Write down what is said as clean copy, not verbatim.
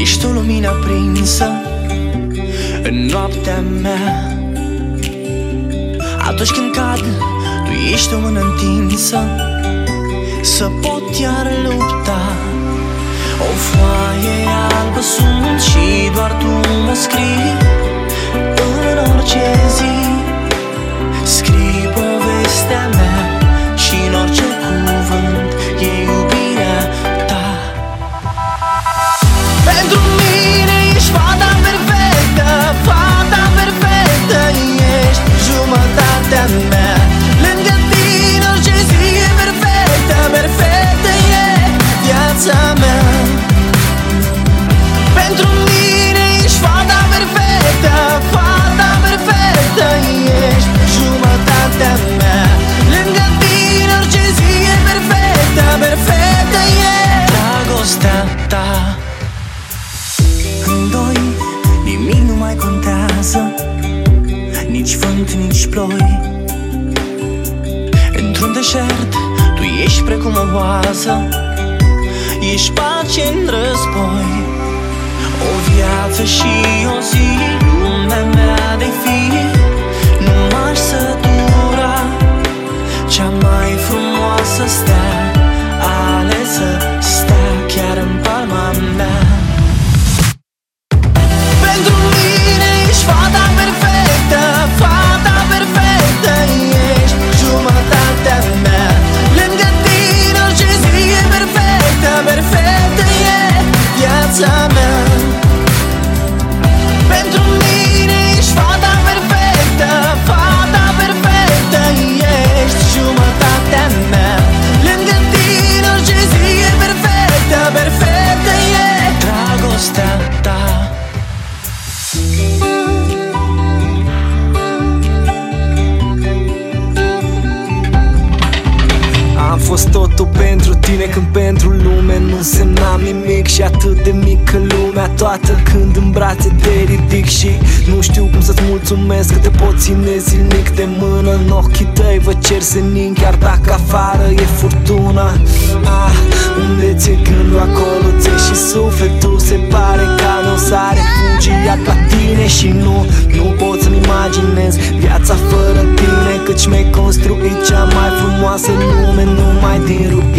Ești o lumină aprinsă în noaptea mea. Atunci când cad, tu ești o mână întinsă să pot iar lupta. O foaie albă sunt și doar tu mă scrii în orice zi. Scrii povestea mea și în orice cuvânt e iubirea ta. Pentru mine ești fata perfectă, fata perfectă. Ești jumătatea mea. Lângă tine orice zi e perfectă, perfectă e viața mea. Pentru mine ești fata perfectă, fata perfectă. Ești jumătatea mea. Lângă tine orice zi e perfectă, perfectă e dragostea ta. În doi nimic nu mai contează, nici vânt, nici ploi. Într-un deșert tu ești precum o oază, ești pace în război. O viață și o zi, lumea mea de fi. Nu m-aș sătura, cea mai frumoasă stea, alesă stea chiar în palma mea. Pentru mine ești fata perfectă, fata perfectă. Ești jumătatea mea. Lângă tine orice zi e perfectă, perfectă e viața mea. Pentru mine ești fata perfectă, fata perfectă. Ești jumătatea mea. Lângă tine orice zi e perfectă, perfectă e dragostea ta. Am fost totul pentru tine când pentru lume nu însemnam nimic. Și atât de mică lumea toată când în brațe te ridic. Și nu știu cum să-ți mulțumesc că te pot ține zilnic de mână. În ochii tăi vă cer senin chiar dacă afară e furtună. Unde ți-e gândul, acolo ți-e și sufletul. Se pare ca nu s-a refugiat la tine. Și nu pot să-mi imaginez viața fără tine, căci mi-ai construit cea mai frumoasă lume numai din rugăciune.